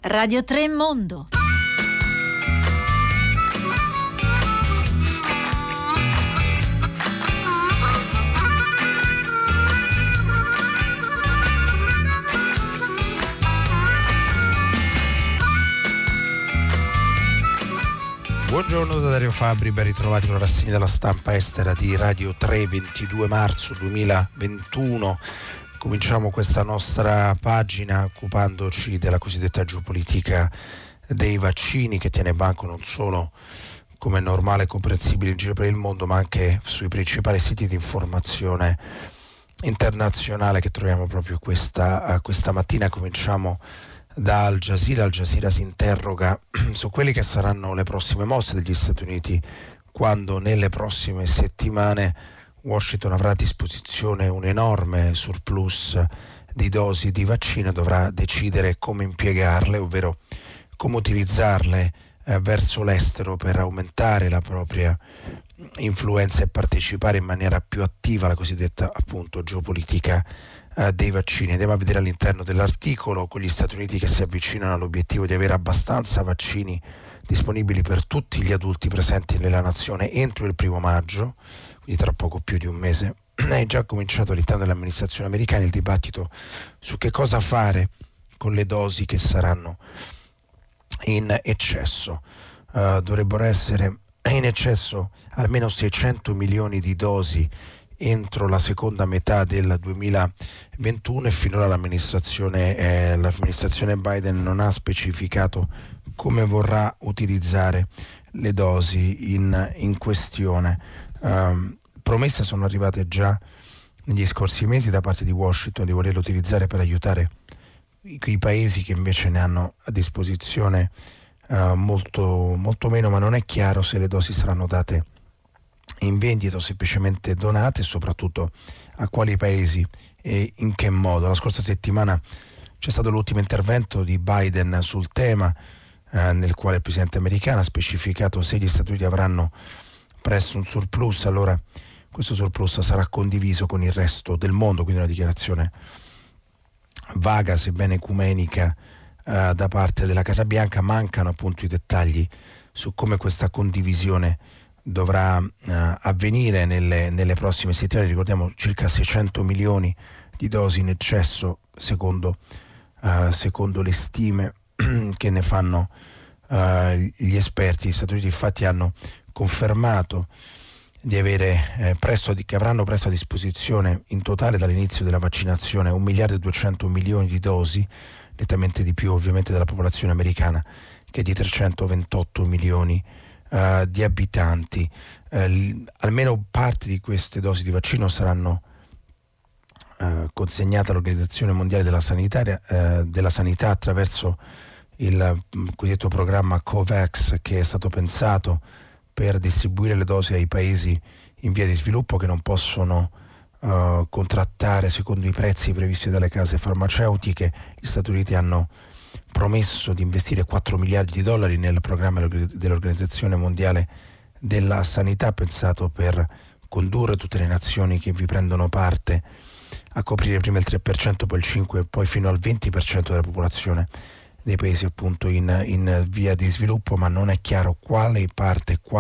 Radio 3 Mondo. Buongiorno da Dario Fabri, ben ritrovati con la rassegna della stampa estera di Radio 3, 22 marzo 2021. Cominciamo questa nostra pagina occupandoci della cosiddetta geopolitica dei vaccini, che tiene banco non solo, come è normale e comprensibile, in giro per il mondo, ma anche sui principali siti di informazione internazionale che troviamo proprio questa mattina. Cominciamo da Al Jazeera. Al Jazeera si interroga su quelle che saranno le prossime mosse degli Stati Uniti quando nelle prossime settimane Washington avrà a disposizione un enorme surplus di dosi di vaccino e dovrà decidere come impiegarle, ovvero come utilizzarle verso l'estero per aumentare la propria influenza e partecipare in maniera più attiva alla cosiddetta, appunto, geopolitica dei vaccini. Andiamo a vedere all'interno dell'articolo, con gli Stati Uniti che si avvicinano all'obiettivo di avere abbastanza vaccini disponibili per tutti gli adulti presenti nella nazione entro il 1 maggio, quindi tra poco più di un mese. È già cominciato all'interno dell'amministrazione americana il dibattito su che cosa fare con le dosi che saranno in eccesso. Dovrebbero essere in eccesso almeno 600 milioni di dosi entro la seconda metà del 2021 e finora l'amministrazione Biden non ha specificato come vorrà utilizzare le dosi in questione. Promesse sono arrivate già negli scorsi mesi da parte di Washington di volerle utilizzare per aiutare quei paesi che invece ne hanno a disposizione molto, molto meno, ma non è chiaro se le dosi saranno date in vendita o semplicemente donate, e soprattutto a quali paesi e in che modo. La scorsa settimana c'è stato l'ultimo intervento di Biden sul tema, nel quale il presidente americano ha specificato: se gli Stati Uniti avranno presto un surplus, allora questo surplus sarà condiviso con il resto del mondo, quindi una dichiarazione vaga sebbene ecumenica da parte della Casa Bianca. Mancano appunto i dettagli su come questa condivisione dovrà avvenire nelle prossime settimane. Ricordiamo circa 600 milioni di dosi in eccesso secondo le stime che ne fanno gli esperti. Gli Stati Uniti infatti hanno confermato di avere che avranno presto a disposizione in totale dall'inizio della vaccinazione 1 miliardo e 200 milioni di dosi, nettamente di più ovviamente della popolazione americana, che è di 328 milioni di abitanti. Almeno parte di queste dosi di vaccino saranno consegnate all'Organizzazione Mondiale della Sanità attraverso il cosiddetto programma COVAX, che è stato pensato per distribuire le dosi ai paesi in via di sviluppo che non possono contrattare secondo i prezzi previsti dalle case farmaceutiche. Gli Stati Uniti hanno promesso di investire 4 miliardi di dollari nel programma dell'Organizzazione Mondiale della Sanità, pensato per condurre tutte le nazioni che vi prendono parte a coprire prima il 3%, poi il 5% e poi fino al 20% della popolazione dei paesi appunto in via di sviluppo, ma non è chiaro quale parte e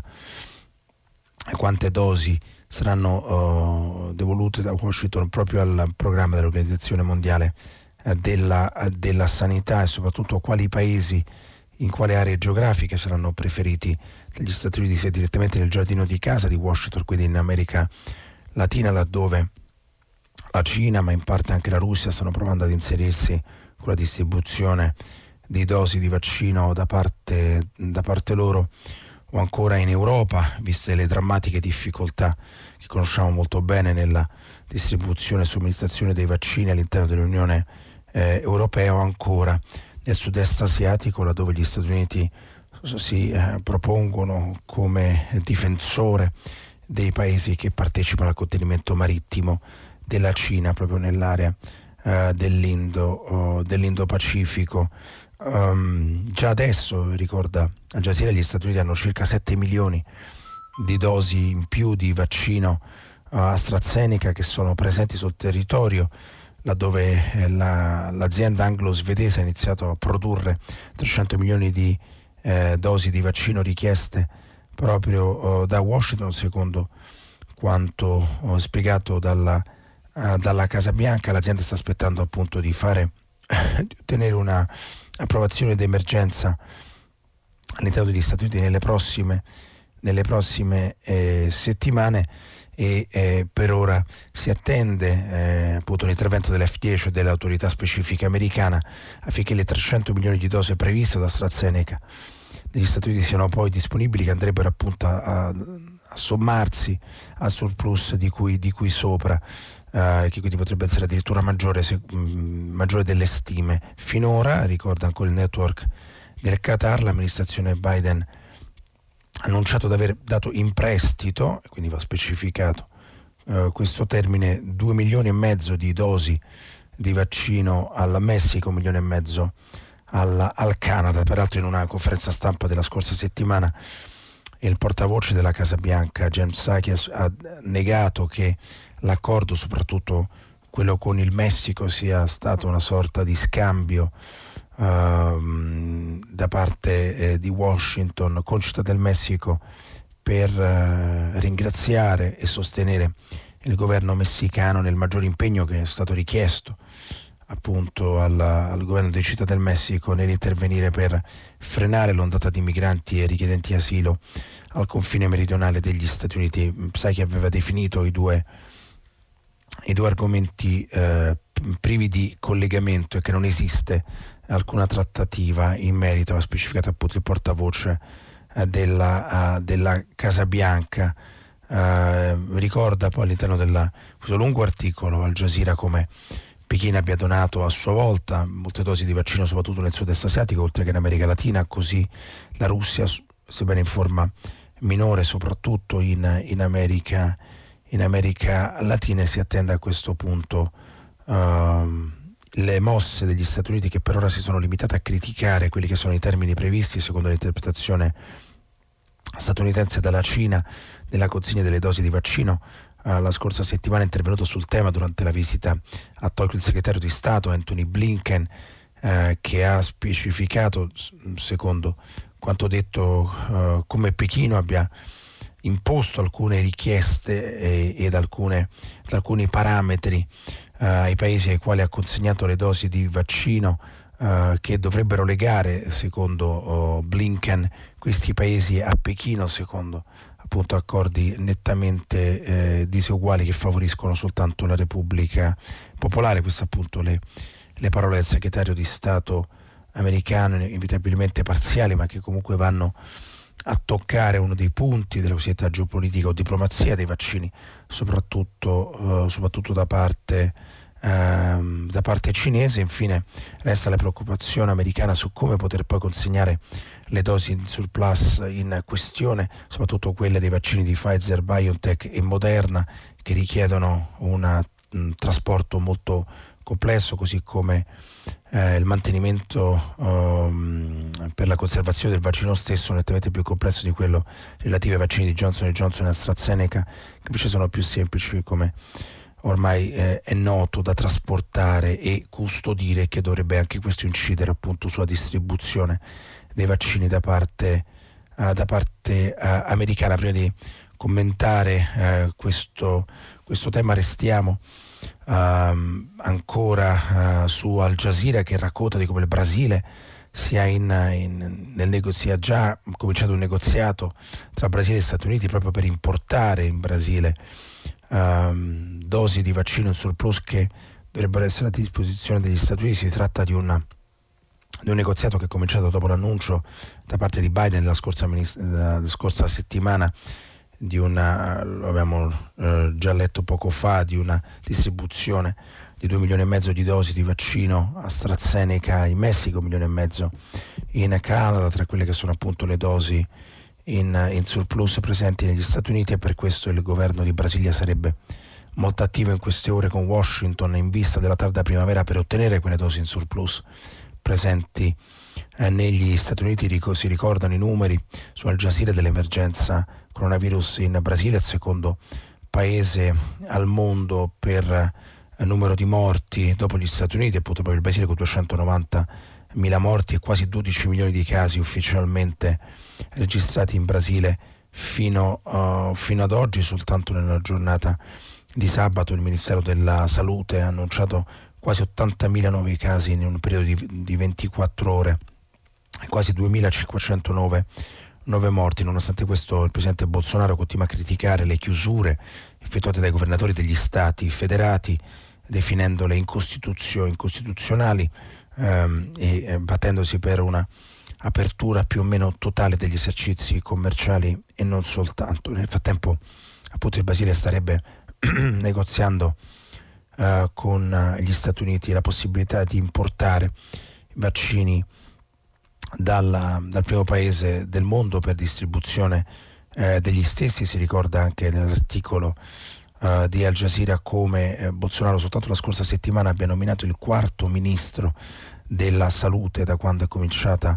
quante dosi saranno devolute da Washington proprio al programma dell'Organizzazione Mondiale della Sanità, e soprattutto quali paesi, in quale aree geografiche saranno preferiti dagli Stati Uniti, sia direttamente nel giardino di casa di Washington, quindi in America Latina, laddove la Cina, ma in parte anche la Russia, stanno provando ad inserirsi con la distribuzione di dosi di vaccino da parte loro, o ancora in Europa, viste le drammatiche difficoltà che conosciamo molto bene nella distribuzione e somministrazione dei vaccini all'interno dell'Unione Europea, o ancora nel sud-est asiatico, laddove gli Stati Uniti si propongono come difensore dei paesi che partecipano al contenimento marittimo della Cina, proprio nell'area dell'Indo-Pacifico. Già adesso, ricorda Al Jazeera, gli Stati Uniti hanno circa 7 milioni di dosi in più di vaccino AstraZeneca che sono presenti sul territorio. laddove l'azienda anglo-svedese ha iniziato a produrre 300 milioni di dosi di vaccino richieste proprio da Washington, secondo quanto spiegato dalla Casa Bianca. L'azienda sta aspettando appunto di ottenere una approvazione d'emergenza all'interno degli Stati Uniti nelle prossime settimane, e per ora si attende appunto l'intervento dell'FDA, cioè dell'autorità specifica americana, affinché le 300 milioni di dosi previste da AstraZeneca negli Stati Uniti siano poi disponibili, che andrebbero appunto a sommarsi al surplus di cui sopra, che quindi potrebbe essere addirittura maggiore delle stime. Finora, ricorda ancora il network del Qatar, l'amministrazione Biden ha annunciato di aver dato in prestito, e quindi va specificato questo termine, 2,5 milioni di dosi di vaccino al Messico, 1,5 milioni al Canada. Peraltro, in una conferenza stampa della scorsa settimana, il portavoce della Casa Bianca, Jen Psaki, ha negato che l'accordo, soprattutto quello con il Messico, sia stato una sorta di scambio da parte di Washington con Città del Messico per ringraziare e sostenere il governo messicano nel maggior impegno che è stato richiesto appunto al governo di Città del Messico nell'intervenire per frenare l'ondata di migranti e richiedenti asilo al confine meridionale degli Stati Uniti. Sai che aveva definito i due argomenti privi di collegamento e che non esiste alcuna trattativa in merito, ha specificato appunto il portavoce della Casa Bianca. Ricorda poi all'interno di questo lungo articolo Al Jazeera come Pechino abbia donato a sua volta molte dosi di vaccino, soprattutto nel sud-est asiatico, oltre che in America Latina, così la Russia, sebbene in forma minore, soprattutto in America Latina, e si attende a questo punto le mosse degli Stati Uniti, che per ora si sono limitate a criticare quelli che sono i termini previsti secondo l'interpretazione statunitense dalla Cina nella consegna delle dosi di vaccino. La scorsa settimana è intervenuto sul tema durante la visita a Tokyo il segretario di Stato Anthony Blinken, che ha specificato, secondo quanto detto, come Pechino abbia imposto alcune richieste ed alcuni parametri ai paesi ai quali ha consegnato le dosi di vaccino, che dovrebbero legare, secondo Blinken, questi paesi a Pechino, secondo appunto accordi nettamente diseguali che favoriscono soltanto la Repubblica Popolare. Queste appunto le parole del segretario di Stato americano, inevitabilmente parziali, ma che comunque vanno a toccare uno dei punti della cosiddetta geopolitica o diplomazia dei vaccini, soprattutto da parte cinese. Infine resta la preoccupazione americana su come poter poi consegnare le dosi in surplus in questione, soprattutto quelle dei vaccini di Pfizer, BioNTech e Moderna, che richiedono un trasporto molto complesso, così come il mantenimento per la conservazione del vaccino stesso nettamente più complesso di quello relativo ai vaccini di Johnson & Johnson e AstraZeneca, che invece sono più semplici, come ormai è noto, da trasportare e custodire, che dovrebbe anche questo incidere appunto sulla distribuzione dei vaccini da parte americana. Prima di commentare questo tema restiamo ancora su Al Jazeera, che racconta di come il Brasile sia già cominciato un negoziato tra Brasile e Stati Uniti proprio per importare in Brasile dosi di vaccino in surplus che dovrebbero essere a disposizione degli Stati Uniti. Si tratta di un negoziato che è cominciato dopo l'annuncio da parte di Biden la scorsa settimana lo abbiamo già letto poco fa, di una distribuzione di 2,5 milioni di dosi di vaccino AstraZeneca in Messico, 1,5 milioni in Canada, tra quelle che sono appunto le dosi in surplus presenti negli Stati Uniti. E per questo il governo di Brasilia sarebbe molto attivo in queste ore con Washington in vista della tarda primavera per ottenere quelle dosi in surplus presenti negli Stati Uniti. Si ricordano i numeri su Al Jazeera dell'emergenza coronavirus in Brasile, il secondo paese al mondo per numero di morti dopo gli Stati Uniti, appunto proprio il Brasile con 290.000 morti e quasi 12 milioni di casi ufficialmente registrati in Brasile fino ad oggi. Soltanto nella giornata di sabato il Ministero della Salute ha annunciato quasi 80.000 nuovi casi in un periodo di 24 ore e quasi 2.509 morti. Nonostante questo il presidente Bolsonaro continua a criticare le chiusure effettuate dai governatori degli stati federati, definendole incostituzionali e battendosi per una apertura più o meno totale degli esercizi commerciali e non soltanto. Nel frattempo appunto il Brasile starebbe negoziando con gli Stati Uniti la possibilità di importare vaccini dal primo paese del mondo per distribuzione degli stessi. Si ricorda anche nell'articolo di Al Jazeera come Bolsonaro soltanto la scorsa settimana abbia nominato il quarto ministro della salute da quando è cominciata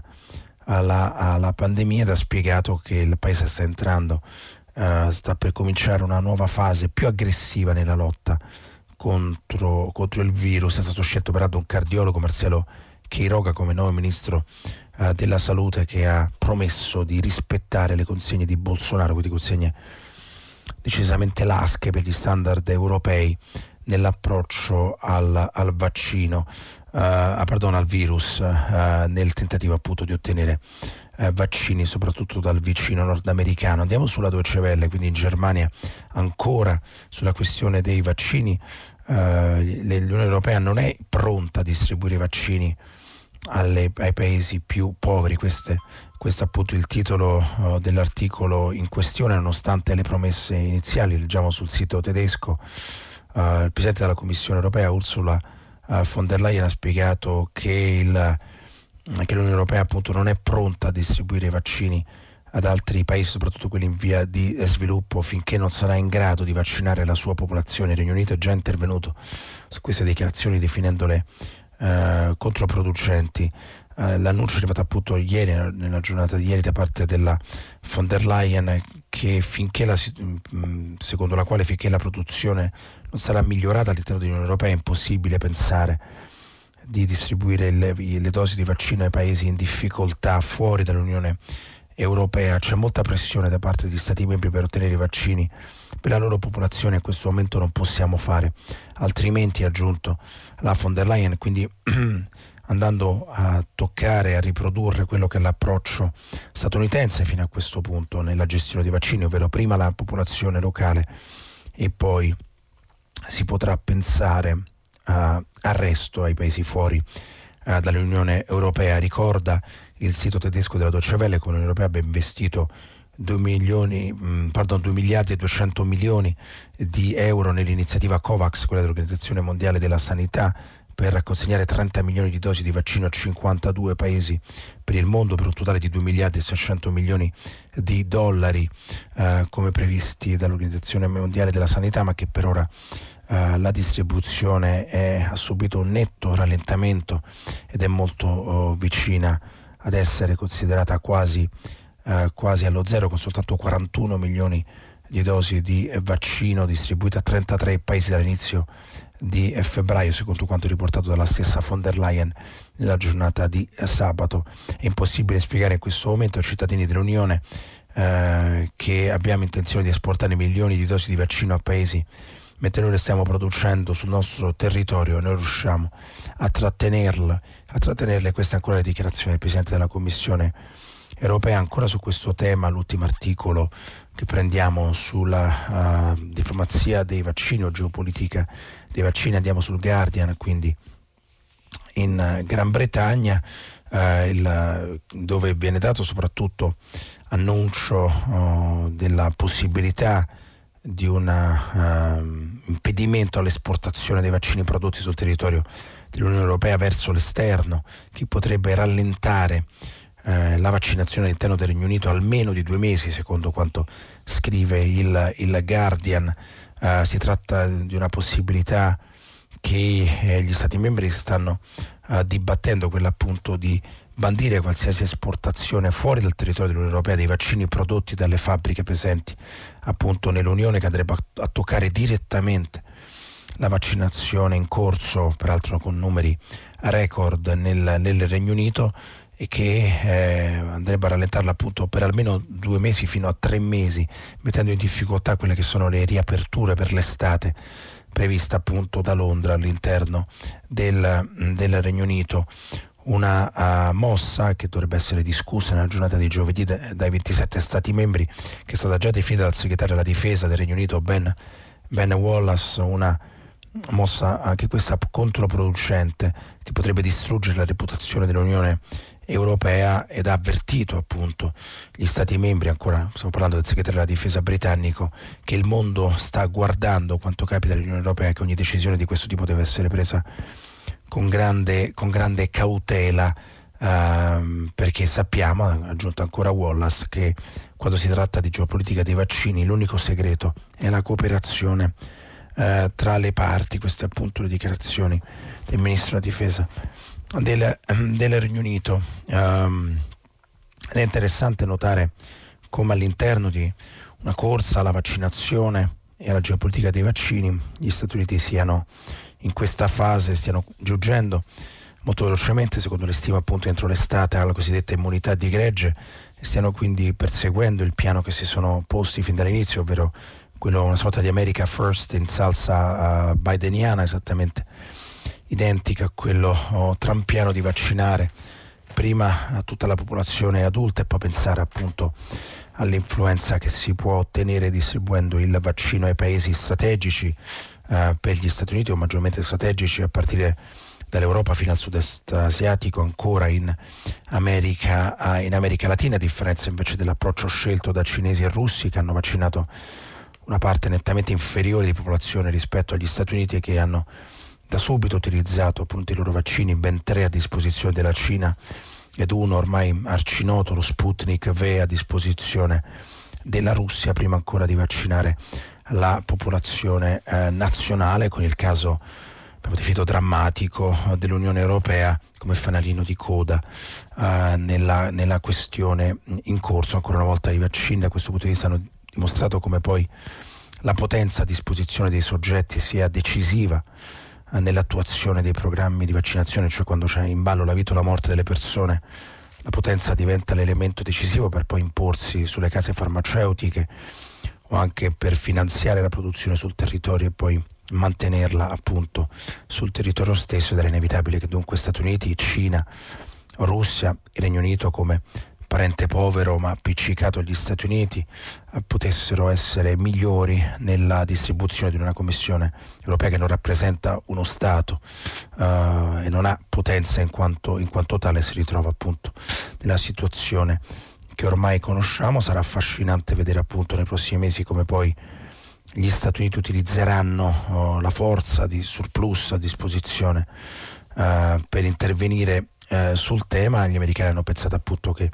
la pandemia, ed ha spiegato che il paese sta per cominciare una nuova fase più aggressiva nella lotta contro il virus. È stato scelto peraltro un cardiologo, Marcelo Queiroga, come nuovo ministro della salute, che ha promesso di rispettare le consegne di Bolsonaro, quindi consegne decisamente lasche per gli standard europei nell'approccio al vaccino, al virus, nel tentativo appunto di ottenere vaccini soprattutto dal vicino nordamericano. Andiamo sulla Deutsche Welle, quindi in Germania ancora sulla questione dei vaccini. L'Unione Europea non è pronta a distribuire i vaccini ai paesi più poveri. Questo è appunto il titolo dell'articolo in questione, nonostante le promesse iniziali. Leggiamo sul sito tedesco, il Presidente della Commissione Europea Ursula von der Leyen ha spiegato che l'Unione Europea appunto non è pronta a distribuire i vaccini ad altri paesi, soprattutto quelli in via di sviluppo, finché non sarà in grado di vaccinare la sua popolazione. Il Regno Unito è già intervenuto su queste dichiarazioni definendole controproducenti. L'annuncio è arrivato appunto ieri, nella giornata di ieri, da parte della von der Leyen, che secondo la quale finché la produzione non sarà migliorata all'interno dell'Unione Europea è impossibile pensare di distribuire le dosi di vaccino ai paesi in difficoltà fuori dall'Unione Europea. C'è molta pressione da parte degli Stati membri per ottenere i vaccini per la loro popolazione. In questo momento non possiamo fare altrimenti, ha aggiunto la von der Leyen, quindi andando a toccare, a riprodurre quello che è l'approccio statunitense fino a questo punto nella gestione dei vaccini, ovvero prima la popolazione locale e poi si potrà pensare al resto, ai paesi fuori dall'Unione Europea. Ricorda il sito tedesco della Deutsche Welle come l'Unione Europea abbia investito 2 miliardi e 200 milioni di euro nell'iniziativa COVAX, quella dell'Organizzazione Mondiale della Sanità, per consegnare 30 milioni di dosi di vaccino a 52 paesi per il mondo, per un totale di 2 miliardi e 600 milioni di dollari come previsti dall'Organizzazione Mondiale della Sanità, ma che per ora la distribuzione ha subito un netto rallentamento ed è molto vicina ad essere considerata quasi allo zero, con soltanto 41 milioni di dosi di vaccino distribuite a 33 paesi dall'inizio di febbraio, secondo quanto riportato dalla stessa von der Leyen nella giornata di sabato. È impossibile spiegare in questo momento ai cittadini dell'Unione che abbiamo intenzione di esportare milioni di dosi di vaccino a paesi mentre noi le stiamo producendo sul nostro territorio e noi riusciamo a trattenerle. Questa è ancora la dichiarazione del Presidente della Commissione Europea. Ancora su questo tema, l'ultimo articolo che prendiamo sulla diplomazia dei vaccini o geopolitica dei vaccini, andiamo sul Guardian, quindi in Gran Bretagna, dove viene dato soprattutto annuncio della possibilità di un impedimento all'esportazione dei vaccini prodotti sul territorio dell'Unione Europea verso l'esterno, che potrebbe rallentare la vaccinazione all'interno del Regno Unito almeno di 2 mesi, secondo quanto scrive il Guardian. Si tratta di una possibilità che gli Stati membri stanno dibattendo, quella appunto di bandire qualsiasi esportazione fuori dal territorio dell'Unione Europea dei vaccini prodotti dalle fabbriche presenti appunto nell'Unione, che andrebbe a toccare direttamente la vaccinazione in corso, peraltro con numeri record nel Regno Unito, e che andrebbe a rallentarla appunto per almeno 2 mesi fino a 3 mesi, mettendo in difficoltà quelle che sono le riaperture per l'estate prevista appunto da Londra all'interno del Regno Unito. Una mossa che dovrebbe essere discussa nella giornata di giovedì dai 27 Stati membri, che è stata già definita dal segretario della difesa del Regno Unito Ben Wallace, una mossa anche questa controproducente che potrebbe distruggere la reputazione dell'Unione Europea, ed ha avvertito appunto gli Stati membri, ancora stiamo parlando del segretario della difesa britannico, che il mondo sta guardando quanto capita all'Unione Europea, che ogni decisione di questo tipo deve essere presa con grande cautela, perché sappiamo, ha aggiunto ancora Wallace, che quando si tratta di geopolitica dei vaccini l'unico segreto è la cooperazione tra le parti. Queste appunto le dichiarazioni del ministro della difesa del Regno Unito. Ed è interessante notare come all'interno di una corsa alla vaccinazione e alla geopolitica dei vaccini gli Stati Uniti siano in questa fase, stiano giungendo molto velocemente, secondo le stime appunto entro l'estate, alla cosiddetta immunità di gregge, e stiano quindi perseguendo il piano che si sono posti fin dall'inizio, ovvero quello, una sorta di America First in salsa bideniana, esattamente identica a quello trumpiano, di vaccinare prima a tutta la popolazione adulta e poi pensare appunto all'influenza che si può ottenere distribuendo il vaccino ai paesi strategici per gli Stati Uniti, o maggiormente strategici, a partire dall'Europa fino al sud-est asiatico, ancora in America Latina, a differenza invece dell'approccio scelto da cinesi e russi, che hanno vaccinato una parte nettamente inferiore di popolazione rispetto agli Stati Uniti, e che hanno da subito utilizzato appunto i loro vaccini, ben 3 a disposizione della Cina ed uno ormai arcinoto, lo Sputnik V, a disposizione della Russia, prima ancora di vaccinare la popolazione nazionale, con il caso, abbiamo definito drammatico, dell'Unione Europea come fanalino di coda nella questione in corso. Ancora una volta i vaccini da questo punto di vista hanno dimostrato come poi la potenza a disposizione dei soggetti sia decisiva nell'attuazione dei programmi di vaccinazione, cioè quando c'è in ballo la vita o la morte delle persone, la potenza diventa l'elemento decisivo per poi imporsi sulle case farmaceutiche o anche per finanziare la produzione sul territorio e poi mantenerla appunto sul territorio stesso. Ed era inevitabile che dunque Stati Uniti, Cina, Russia e Regno Unito, come parente povero ma appiccicato agli Stati Uniti, potessero essere migliori nella distribuzione di una Commissione europea che non rappresenta uno Stato e non ha potenza in quanto tale. Si ritrova appunto nella situazione che ormai conosciamo. Sarà affascinante vedere appunto nei prossimi mesi come poi gli Stati Uniti utilizzeranno la forza di surplus a disposizione per intervenire sul tema. Gli americani hanno pensato appunto che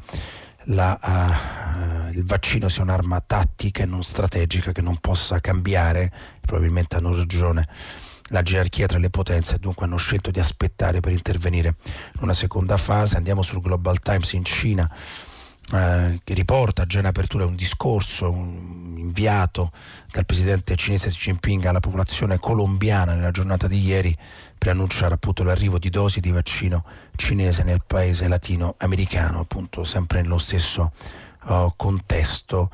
il vaccino sia un'arma tattica e non strategica, che non possa cambiare. Probabilmente hanno ragione la gerarchia tra le potenze, e dunque hanno scelto di aspettare per intervenire in una seconda fase. Andiamo sul Global Times in Cina, che riporta già in apertura un discorso inviato dal presidente cinese Xi Jinping alla popolazione colombiana nella giornata di ieri, per annunciare appunto l'arrivo di dosi di vaccino cinese nel paese latinoamericano, appunto sempre nello stesso contesto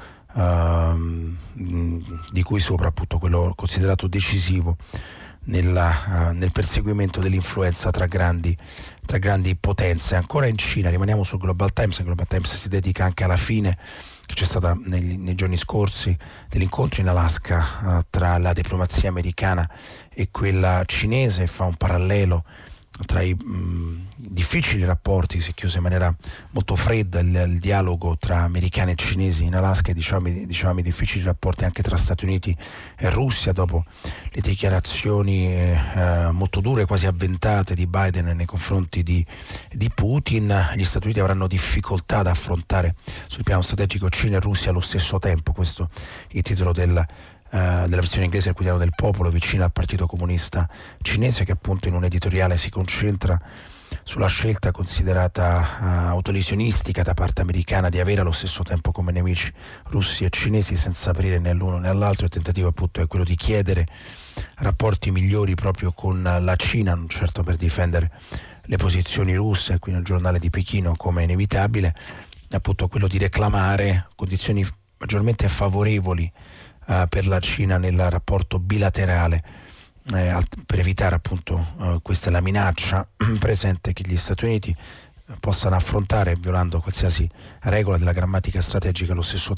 di cui sopra appunto quello considerato decisivo nel perseguimento dell'influenza tra grandi potenze. Ancora in Cina, rimaniamo sul Global Times. Il Global Times si dedica anche alla fine che c'è stata nei giorni scorsi dell'incontro in Alaska tra la diplomazia americana e quella cinese, fa un parallelo tra i difficili rapporti. Si è chiuso in maniera molto fredda il dialogo tra americani e cinesi in Alaska, e diciamo i difficili rapporti anche tra Stati Uniti e Russia dopo le dichiarazioni molto dure, quasi avventate di Biden nei confronti di Putin. Gli Stati Uniti avranno difficoltà ad affrontare sul piano strategico Cina e Russia allo stesso tempo. Questo è il titolo della versione inglese del Quotidiano del Popolo, vicino al Partito Comunista Cinese, che appunto in un editoriale si concentra sulla scelta considerata autolesionistica da parte americana di avere allo stesso tempo come nemici russi e cinesi senza aprire né all'uno né all'altro. Il tentativo appunto è quello di chiedere rapporti migliori proprio con la Cina, non certo per difendere le posizioni russe, qui nel giornale di Pechino come inevitabile, appunto quello di reclamare condizioni maggiormente favorevoli per la Cina nel rapporto bilaterale, per evitare appunto questa è la minaccia presente che gli Stati Uniti possano affrontare, violando qualsiasi regola della grammatica strategica, allo stesso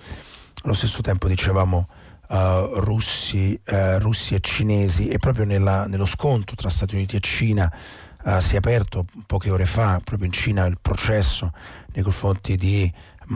tempo dicevamo russi e cinesi, e proprio nello scontro tra Stati Uniti e Cina si è aperto poche ore fa proprio in Cina il processo nei confronti di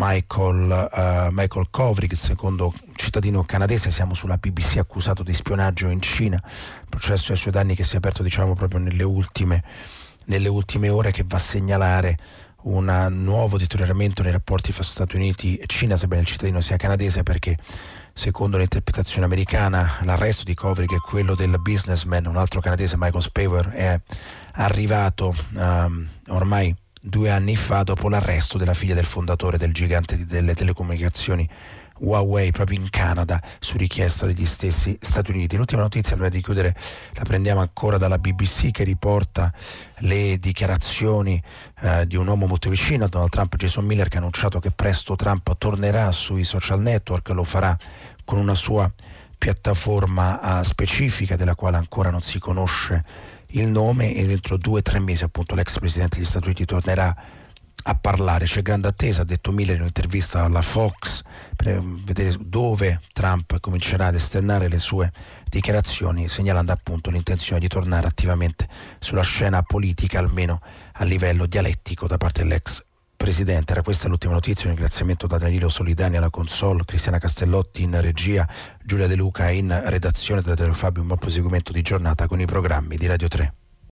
Michael Kovrig, il secondo cittadino canadese, siamo sulla BBC, accusato di spionaggio in Cina. Il processo ai suoi danni che si è aperto proprio nelle ultime ore, che va a segnalare un nuovo deterioramento nei rapporti fra Stati Uniti e Cina, sebbene il cittadino sia canadese, perché secondo l'interpretazione americana l'arresto di Kovrig e quello del businessman, un altro canadese, Michael Spavor, è arrivato ormai 2 anni fa, dopo l'arresto della figlia del fondatore del gigante delle telecomunicazioni Huawei proprio in Canada su richiesta degli stessi Stati Uniti. L'ultima notizia, prima di chiudere, la prendiamo ancora dalla BBC, che riporta le dichiarazioni di un uomo molto vicino a Donald Trump, Jason Miller, che ha annunciato che presto Trump tornerà sui social network, lo farà con una sua piattaforma specifica della quale ancora non si conosce il nome, e dentro 2-3 mesi appunto l'ex presidente degli Stati Uniti tornerà a parlare. C'è grande attesa, ha detto Miller in un'intervista alla Fox, per vedere dove Trump comincerà ad esternare le sue dichiarazioni, segnalando appunto l'intenzione di tornare attivamente sulla scena politica, almeno a livello dialettico, da parte dell'ex presidente. Era questa l'ultima notizia. Un ringraziamento da Danilo Solidani alla console, Cristiana Castellotti in regia, Giulia De Luca in redazione, da Fabio. Un buon proseguimento di giornata con i programmi di Radio 3.